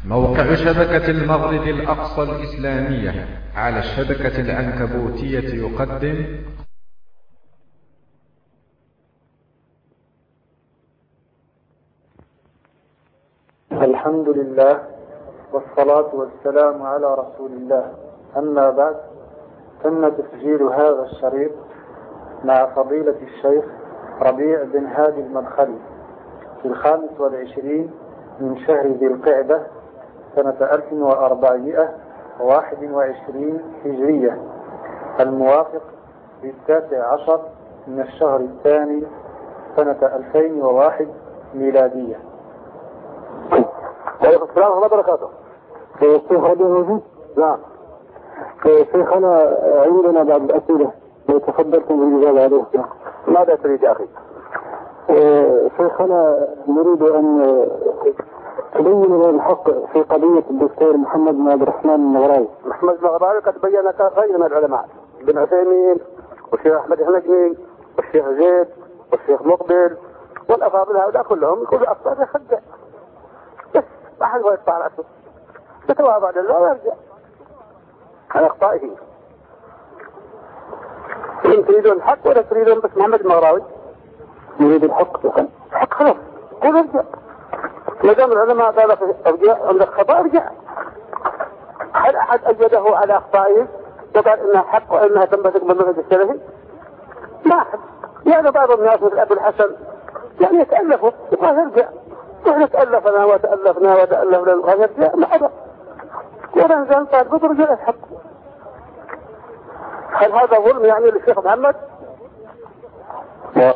موقع شبكة المغرب الأقصى الإسلامية على الشبكة العنكبوتية يقدم الحمد لله والصلاة والسلام على رسول الله. أما بعد، تم تسجيل هذا الشريط مع فضيلة الشيخ ربيع بن هادي المدخلي في 25 من شهر ذي القعدة سنة 1421 هجرية، الموافق ل19 من الشهر الثاني سنة 2001 ميلادية. السلام ورحمة الله وبركاته. الشيخ ربيع. نعم. شيخنا عندنا بعض الأسئلة تفضلتم بالإجابة عليها. ماذا تريد يا أخي؟ شيخنا نريد أن تبين لنا الحق في قضية الدكتور محمد بن عبد الرحمن المغراوي. محمد المغراوي قد بين غير من العلماء، ابن عثيمين والشيخ أحمد الهنجمي والشيخ زيد والشيخ مقبل والأفاضل هؤلاء كلهم كل أفضل يخدع، بس ما حد هو يطلع رأسه، يتواضع لله ويرجع عن أخطائه. إن تريدون الحق ولا تريدون بس محمد المغراوي؟ نريد الحق. الحق خلاص، قول ارجع. ما دام العلماء قالوا ارجع عندك خطأ ارجع. هل أحد أجده على أخطائه وقال إنها حق وإنها تنبثق من منهج السلفي؟ ما أحد. يعني بعض الناس مثل أبو الحسن يعني يتألفوا يقول ارجع، نحن تألفنا وتألفنا وتألفنا يرجع ما حدا. ولا نزال طالب ترجع الحق. هل هذا ظلم يعني للشيخ محمد؟ لا.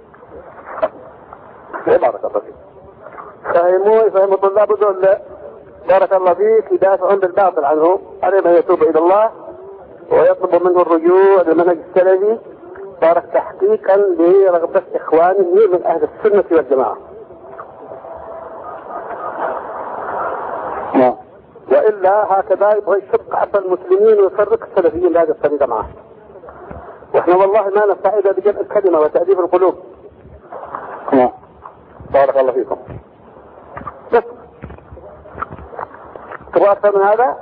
بارك الله فيك. فهموا الطلاب دول بارك الله فيك يدافعون بالباطل عنهم، عليهم أن يتوب إلى الله ويطلب منه الرجوع للمنهج السلفي، صار تحقيقا لرغبة إخوانه من أهل السنة والجماعة. وإلا هكذا يبغى يشق حتى المسلمين ويفرق السلفيين بهذه الطريقة معه. وإحنا والله ما نستعيد بجمع الكلمة وتأليف القلوب. بارك الله فيكم. بس تبغى أكثر من هذا؟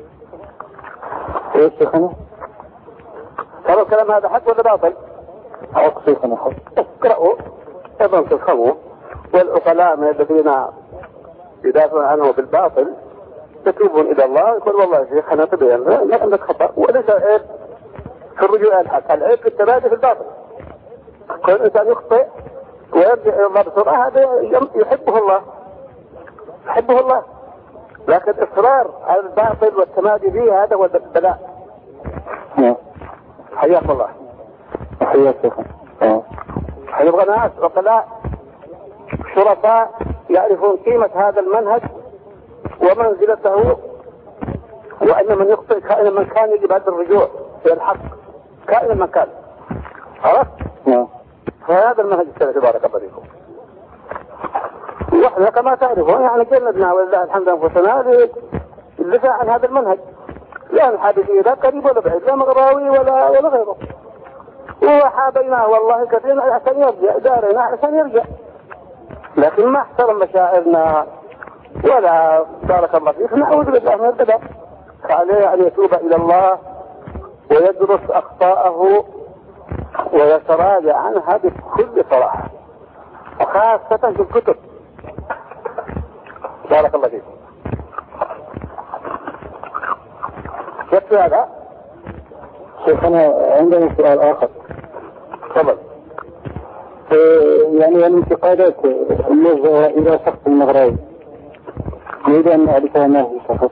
ايش شيخنا؟ ترى الكلام هذا حق ولا باطل؟ حق شيخنا حق. اقرأوا ايضا تفهموا، والعقلاء من الذين يدافعون عنه بالباطل يتوبون إلى الله يقول والله يا شيخ أنا تبين لا عندك خطأ، وليس العيب في الرجوع إلى الحق، العيب في التبادل في الباطل. كل إنسان يخطئ ويرجع إلى الله بسرعة هذا يحبه الله، يحبه الله، لكن إصرار على الباطل والتمادي فيه هذا هو البلاء. حياك الله. حياك شيخنا. نبغى ناس عقلاء شرفاء يعرفون قيمة هذا المنهج ومنزلته، وأن من يخطئ كائنا من كان يجب هذا الرجوع إلى الحق كائنا من كان. عرفت؟ فهذا المنهج السلفي بارك الله فيكم. واحنا كما تعرفون يعني جلدنا ولله الحمد أنفسنا للدفاع عن هذا المنهج، لا الحادثية لا قريب ولا بعيد، لا مغراوي ولا غيره، وحابيناه والله كثيرا عشان يرجع، دارنا عشان يرجع، لكن ما احترم مشاعرنا ولا بارك الله فيك. نعوذ بالله من البلاء. فعليه أن يتوب إلى الله ويدرس أخطاءه ويتراجع عنها بكل صراحة، وخاصة في الكتب. بارك الله فيك. يكفي هذا؟ شيخنا عندنا سؤال آخر. تفضل. يعني الانتقادات الموجهة إلى شخص المغراوي نريد أن نعرفها ما هي شخص.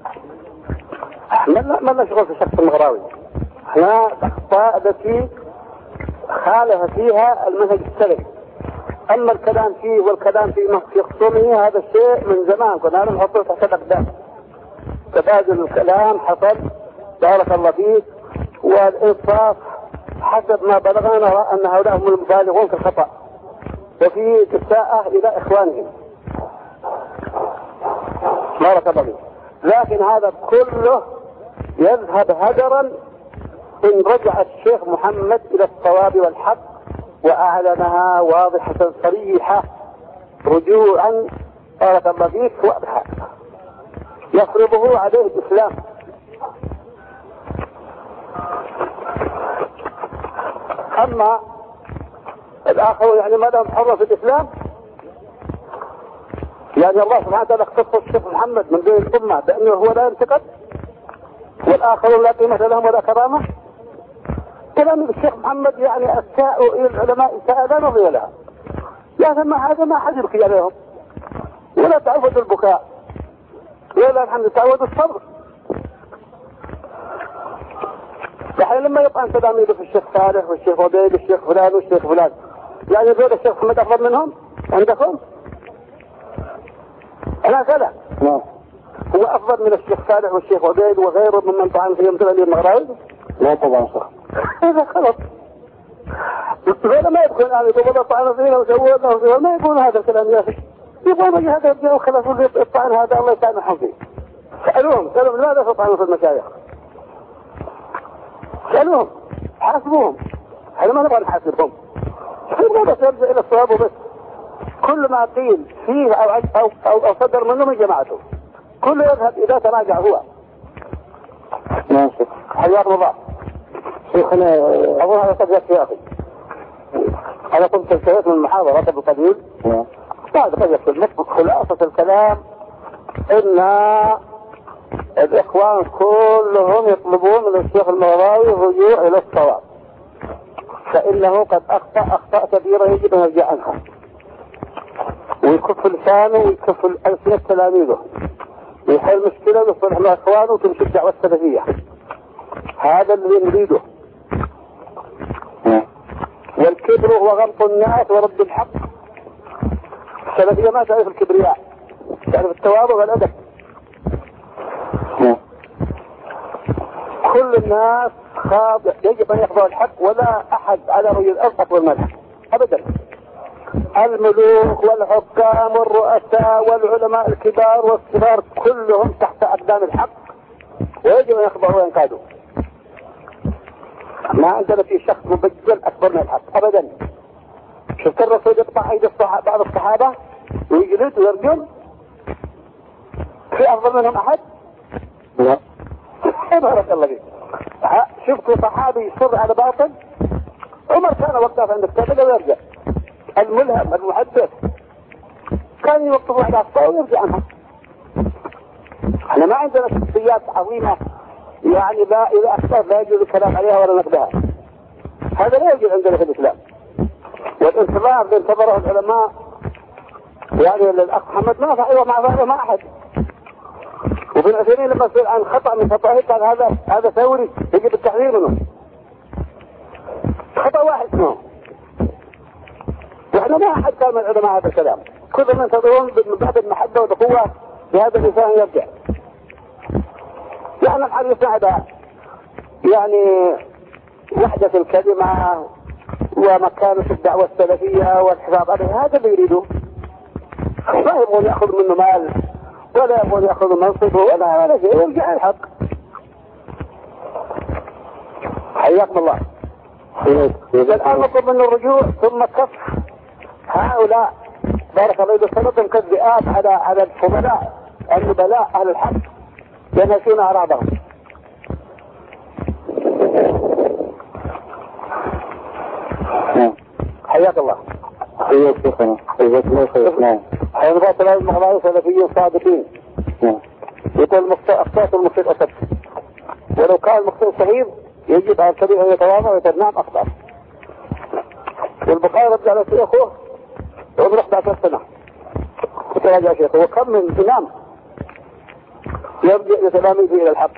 ما نشغل في شخص المغراوي، احنا الأخطاء التي خالف فيها المنهج السلفي. أما الكلام فيه والكلام في خصومه هذا الشيء من زمان كنا نحطه تحت الأقدام. تبادل الكلام حصل بارك الله فيه، والإنصاف حسب ما بلغنا نرى أن هؤلاء هم المبالغون في الخطأ وفي إساءة إلى إخوانهم بارك الله فيه. لكن هذا كله يذهب هدرا إن رجع الشيخ محمد إلى الصواب والحق وأعلنها واضحة صريحة رجوعا بارك الله فيك واضحة. يفرضه عليه الإسلام. أما الآخر يعني ما دام حر في الإسلام، يعني الله سبحانه وتعالى اختص الشيخ محمد من بين الأمة بأنه هو لا ينتقد والآخرون لا قيمة لهم ولا كرامة. كلام الشيخ محمد يعني أساءوا إلى العلماء إساءة لا نظير لها. يعني ما هذا ما حد يبكي عليهم ولا تعودوا البكاء ولا الحمد تعودوا الصبر. يعني لما يطعن تلاميذه في الشيخ صالح والشيخ عبيد والشيخ فلان والشيخ فلان، يعني دول الشيخ محمد أفضل منهم عندكم؟ أنا كذا هو أفضل من الشيخ صالح والشيخ عبيد وغيره ممن طعن فيهم مثل المغراوي؟ لا طبعا صح. هذا غلط. ما يدخل يعني يقول طعن فينا وسووا له ما يقول هذا الكلام يا أخي. يقول ما هذا يرجعوا خلصوا الطعن هذا الله يسامحهم فيه. سألوهم لماذا تطعنوا في المشايخ؟ سألوهم حاسبوهم. احنا ما نبغى نحاسبهم، نبغى بس يرجع الى الصواب وبس. كل ما قيل فيه او صدر منه من جماعته كله يذهب اذا تراجع هو. ماشي حياكم الله. شيخنا اظن هذا قد يكفي يا اخي. انا كنت انتهيت من المحاضره قبل قليل. بعد قد يكفي. خلاصه الكلام ان الإخوان كلهم يطلبون من الشيخ المغراوي الرجوع إلى الصواب، فإنه قد أخطأ كبيرة يجب أن يرجع عنها ويكف لسانه ويكف ألسنة تلاميذه ويحل مشكلة ويصلح مع إخوانه وتمشي الدعوة السلفية. هذا الذي نريده. والكبر هو غمط الناس ورد الحق. السلفية ما تعرف الكبرياء، تعرف التواضع والأدب. كل الناس خاضع يجب أن يخضعوا الحق ولا أحد على وجه الأرض أكبر من الحق أبدا. الملوك والحكام والرؤساء والعلماء الكبار والصغار كلهم تحت أقدام الحق ويجب أن يخضعوا وينقادوا. ما عندنا في شخص مبجل أكبر من الحق أبدا. شفت الرسول يقطع أيدي بعض الصحابة ويجلد ويرجم؟ في أفضل منهم أحد؟ لا. بارك الله فيك. شفتوا صحابي يصر على باطل؟ عمر كان وقف عند الكتاب ويرجع. الملهم المحدث كان يوقفوا على أخطاء ويرجع عنها. احنا ما عندنا شخصيات عظيمة يعني لا إذا أخطأت لا يجوز الكلام عليها ولا نقدها. هذا لا يوجد عندنا في الإسلام. والانتظار اللي انتظره العلماء يعني الأخ محمد ما فعله مع أحد. وابن عثيمين لما سئل عن خطأ من خطأه قال هذا ثوري يجب التحذير منه. خطأ واحد منه. واحنا ما أحد كان من العلماء هذا الكلام. كل من ينتظرون من بعد المحبة والأخوة لهذا الإنسان يرجع. نحن نحرص على يعني وحدة الكلمة ومكانة الدعوة السلفية والحفاظ عليها. هذا اللي يريدوه. ما يبغون يأخذ منه مال ولا يبغون يأخذ منصب ولا شيء. يرجع الحق. حياكم الله. الآن نطلب منه الرجوع ثم كف هؤلاء بارك الله يسلطهم كالذئاب على الفضلاء النبلاء أهل الحق ينهشون أعراضهم. حياك الله. حياك شيخنا. حياك الله خير. نعم. حياك الله المغراوي سلفيين صادقين. نعم. يقول أخطاء المخطئ أسد. ولو كان المخطئ صغير يجب على الكبير أن يتواضع ويتنام أخطاء. والبخاري رد على شيخه عمره 11 سنة. وتراجع شيخه وكم من إمام يرجع لتلاميذه إلى الحق.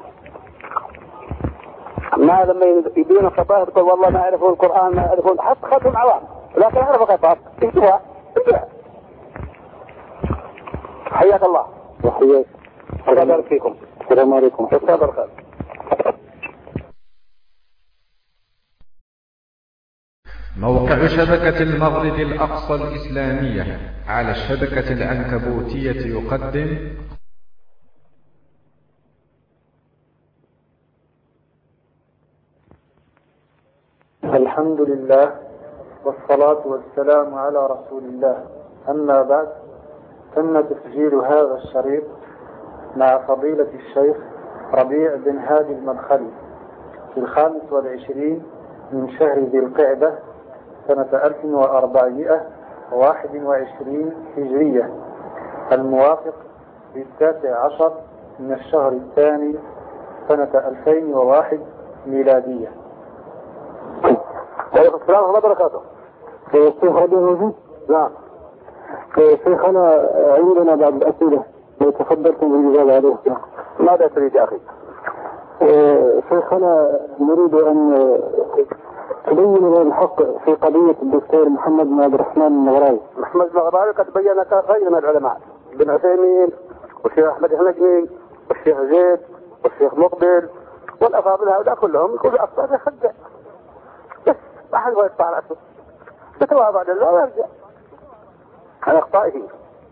ما لما يبين الخطأ يقول والله ما يعرفون القرآن ما يعرفون حتى خطهم عوام لكن يعرفوا خطأ اكتبها انتهى. حياك الله. وحياك. الله يبارك فيكم. السلام عليكم. السلام عليكم. موقع شبكة المغرب الأقصى الإسلامية على الشبكة العنكبوتية يقدم الحمد لله والصلاة والسلام على رسول الله. أما بعد، تم تسجيل هذا الشريط مع فضيلة الشيخ ربيع بن هادي المدخلي في 25 من شهر ذي القعدة سنة 1421 هجرية، الموافق ل19 من الشهر الثاني سنة 2001 ميلادية. وعليكم السلام ورحمة الله وبركاته. الشيخ ربيع موجود؟ نعم. شيخنا عندنا بعض الأسئلة لو تفضلتم بالإجابة عليها. ماذا تريد يا أخي؟ شيخنا نريد أن تبين لنا الحق في قضية الدكتور محمد بن عبد الرحمن المغراوي. محمد المغراوي قد بين غير من العلماء، ابن عثيمين والشيخ أحمد النجمي والشيخ زيد والشيخ مقبل والأفاضل هؤلاء كلهم كل أفضل يخدع، بس ما حد هو يدفع رأسه، يتواضع لله ويرجع عن أخطائه.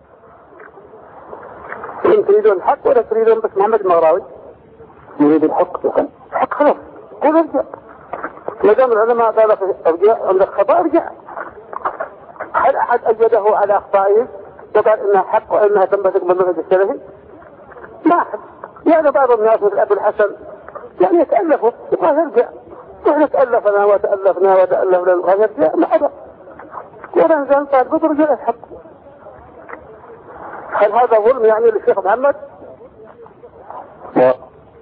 إن تريدون الحق ولا تريدون بس محمد المغراوي؟ نريد الحق. الحق خلاص قول ارجع، ما دام العلماء قالوا ارجع عندك خطأ ارجع. هل أحد أجده على أخطائه وقال إنها حق وإنها تنبثق بالمنهج السلفي؟ ما أحد. يعني بعض الناس مثل أبو الحسن يعني يتألفوا يبغى يرجع، نحن تألفنا وتألفنا وتألفنا يرجع ما أبى، ولا إنسان قال بترجع الحق. هل هذا ظلم يعني للشيخ محمد؟ لا.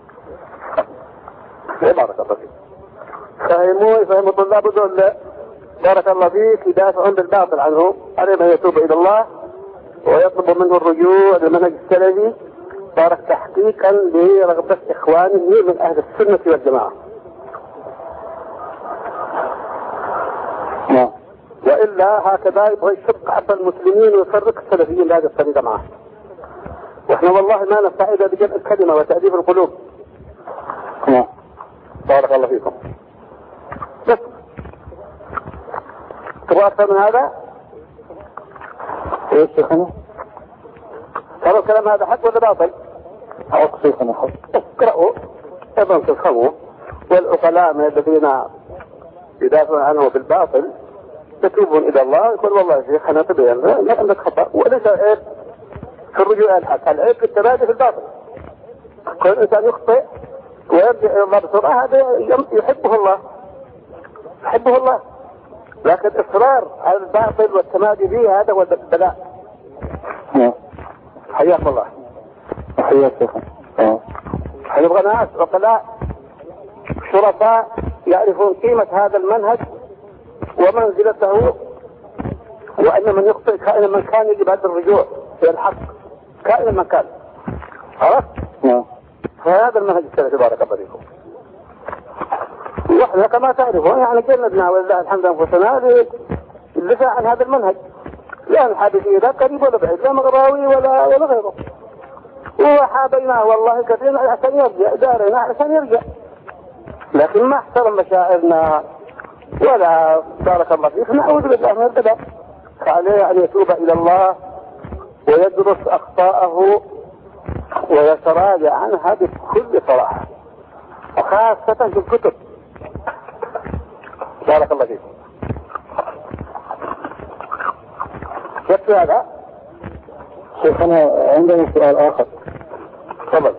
بارك الله فيك. فهموا طلاب دول بارك الله فيك يدافعون بالباطل عنه، عليهم أن يتوب إلى الله ويطلب منه الرجوع للمنهج السلفي، بارك تحقيقا لرغبة إخوانه من أهل السنة والجماعة. وإلا هكذا يبغى يشق حتى المسلمين ويفرق السلفيين بهذه الطريقة معه، وإحنا والله ما نستعيد بجمع الكلمة وتأليف القلوب. بارك الله فيكم. بس تبغى أكثر من هذا؟ ايش شيخنا؟ ترى الكلام هذا حق ولا باطل؟ حق شيخنا حق. اقرأوا ايضا تفهموا، والعقلاء من الذين يدافعون عنه بالباطل يتوبون إلى الله يقول والله يا شيخ أنا تبين لا عندك خطأ، وليس عيب في الرجوع إلى الحق، العيب في التمادي في الباطل. كل إنسان يخطئ ويرجع إلى الله بسرعة هذا يحبه الله، يحبه الله، لكن إصرار على الباطل والتمادي فيه هذا هو البلاء. حياك الله. حياك شيخنا. يبغى ناس عقلاء شرفاء يعرفون قيمة هذا المنهج ومنزلته، وأن من يخطئ كائنا من كان يجب هذا الرجوع إلى الحق كائنا من كان. عرفت؟ فهذا المنهج السلفي بارك الله فيكم. واحنا كما تعرفون يعني جلدنا ولله الحمد أنفسنا للدفاع عن هذا المنهج، لا الحادثية لا قريب ولا بعيد، لا مغراوي ولا غيره، وحابيناه والله كثيرا عشان يرجع، دارنا عشان يرجع، لكن ما احترم مشاعرنا ولا بارك الله فيك. نعوذ بالله من البلاء، فعليه أن يتوب إلى الله ويدرس أخطاءه ويتراجع عنها بكل صراحة، وخاصة في الكتب. بارك الله فيك. يكفي هذا؟ شيخنا عندنا سؤال آخر. تفضل.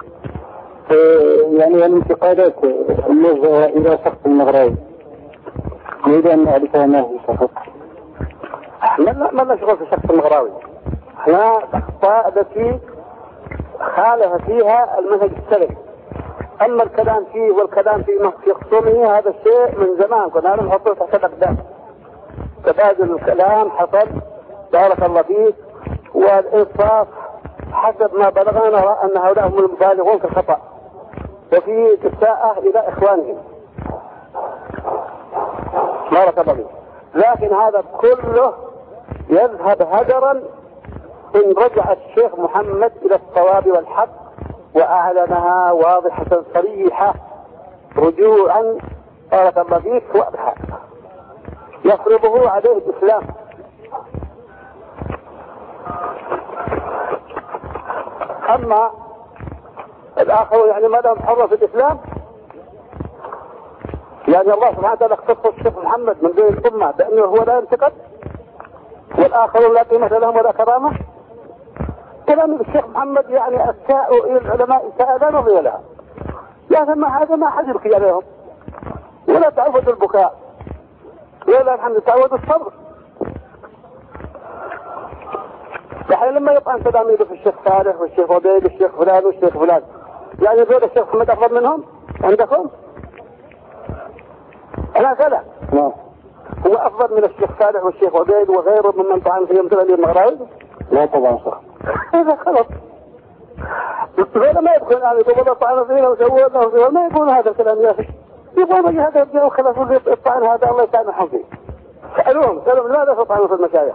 يعني الانتقادات الموجهة إلى شخص المغراوي نريد أن نعرفها ما هي شخص. ما نشغل في شخص المغراوي، احنا الأخطاء التي خالف فيها المنهج السلفي. أما الكلام فيه والكلام في خصومه هذا الشيء من زمان كنا نحطه تحت الأقدام. تبادل الكلام حصل بارك الله فيه، والإنصاف حسب ما بلغنا نرى أن هؤلاء هم المبالغون في الخطأ، وفي إساءة إلى إخوانهم بارك الله فيه. لكن هذا كله يذهب هدرا إن رجع الشيخ محمد إلى الصواب والحق وأعلنها واضحة صريحة رجوعا بارك الله فيك واضحة يفرضه عليه الإسلام. أما الآخر يعني ما دام حر في الإسلام، يعني الله سبحانه وتعالى اختص الشيخ محمد من بين الأمة بأنه هو لا ينتقد، والآخرون لا قيمة لهم ولا كرامة، كلام الشيخ محمد يعني أساءوا إلى العلماء إساءة لا نظير لها. لكن هذا ما حد يبكي عليهم ولا تعودوا البكاء ولا الحمد تعودوا الصبر. يعني لما يطعن تلاميذه في الشيخ صالح والشيخ عبيد والشيخ فلان والشيخ فلان، يعني يقول الشيخ محمد أفضل منهم عندكم؟ أنا كذا هو أفضل من الشيخ صالح والشيخ عبيد وغيره ممن طعن فيهم تلاميذ المغراوي؟ لا طبعا صح. هذا غلط. ما يدخل يعني يقول طعن فينا وسووا له ما يقول هذا الكلام يا أخي. يقول بجي هذا الجو خلصوا لي الطعن هذا الله يسامحهم فيه. سألوهم لماذا تطعنوا في المشايخ؟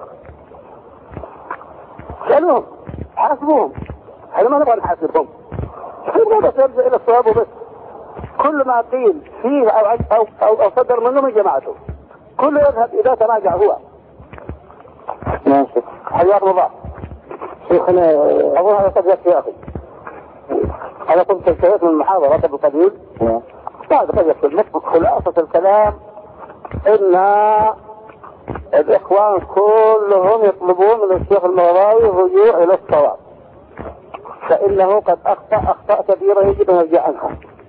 سألوهم حاسبوهم. احنا ما نبغى نحاسبهم. نبغى بس يرجع إلى الصواب وبس. كل ما قيل فيه أو صدر منه من جماعته كله يذهب إذا تراجع هو. ماشي. حياكم الله. شيخنا أظن هذا قد يكفي يا أخي. أنا كنت انتهيت من المحاضرة قبل قليل. بعد قد يكفي. خلاصة الكلام إن الإخوان كلهم يطلبون من الشيخ المغراوي الرجوع إلى الصواب، فإنه قد أخطأ كبيرة يجب أن يرجع عنها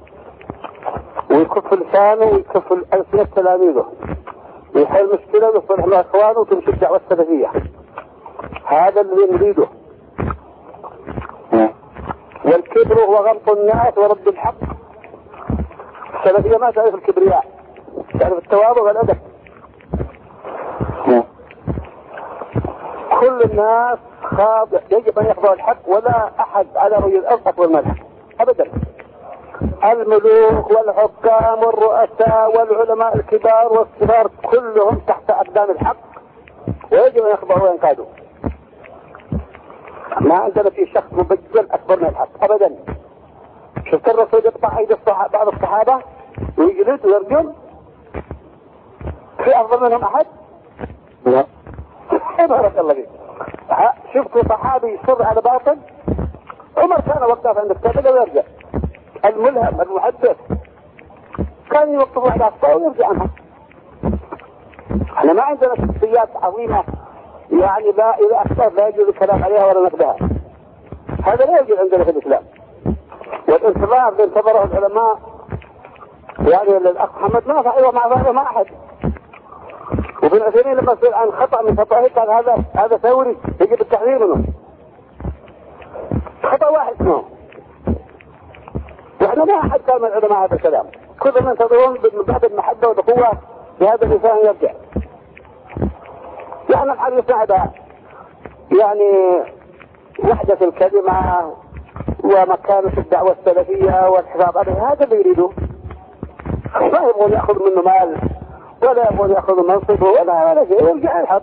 ويكف لسانه ويكف ألسنة تلاميذه ويحل مشكلة ويصلح مع إخوانه وتمشي الدعوة السلفية. هذا الذي نريده. والكبر هو غمط الناس ورد الحق. السلفية ما تعرف الكبرياء، تعرف التواضع والأدب. كل الناس خاضع يجب أن يخضعوا الحق ولا أحد على وجه الأرض أكبر من الحق أبدا. الملوك والحكام والرؤساء والعلماء الكبار والصغار كلهم تحت أقدام الحق ويجب أن يخضعوا وينقادوا. ما عندنا في شخص مبجل أكبر من الحق أبدا. شفت الرسول يقطع أيدي بعض الصحابة ويجلد ويرجم؟ في أفضل منهم أحد؟ لا. بارك الله فيك. شفت صحابي يصر على باطل؟ عمر كان وقف عند الكتاب ويرجع. الملهم المحدث كان يوقفوا على أخطاء ويرجع عنها. احنا ما عندنا شخصيات عظيمة يعني لا إذا أخطأت لا يجوز الكلام عليها ولا نقدها. هذا لا يوجد عندنا في الإسلام. والانتظار اللي انتظره العلماء يعني الأخ محمد ما فعله مع أحد. وابن عثيمين لما سئل عن خطأ من خطأه قال هذا ثوري يجب التحذير منه. خطأ واحد منه. واحنا ما أحد قال من العلماء هذا الكلام. كل من ينتظرون من بعد المحبة والقوة بهذا الإنسان يرجع. نحن الحديث هذا يعني وحدة الكلمة ومكانة الدعوة السلفية والحفاظ عليها هذا اللي يريدوه. ما يبغون يأخذ منه مال ولا يبغون يأخذ منصبه ولا شيء يرجع الحق.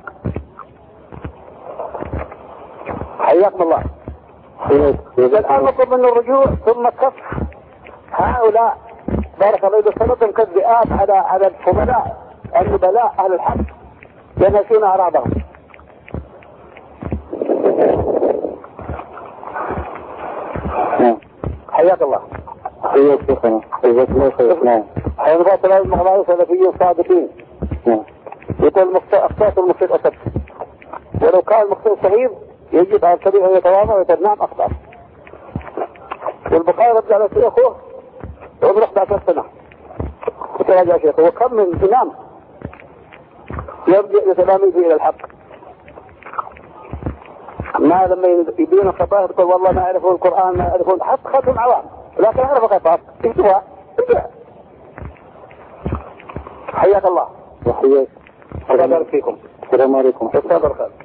حياكم الله. الآن نطلب منه الرجوع ثم كف هؤلاء بارك الله يسلطهم كالذئاب على الفضلاء النبلاء أهل الحق ينهشون أعراضهم. حياك الله. حياك شيخنا. حياك الله خير. نعم. حياك الله المغراوي سلفيين صادقين. نعم. يقول أخطأت المخطئ أسد. ولو كان المخطئ صحيح يجب على الكبير أن يتواضع ويقول نعم أخطأ. والبقاء رد على شيخه عمره 11 سنة. وتراجع شيخه وكم من إمام يرجع لتلاميذه إلى الحق. ما لما يبين الخطأ يقول والله ما يعرفون القرآن ما يعرفون حتى خطهم عوام لكن يعرفوا خطأ انتوا حياك الله. وحياك. الله يبارك فيكم. السلام عليكم.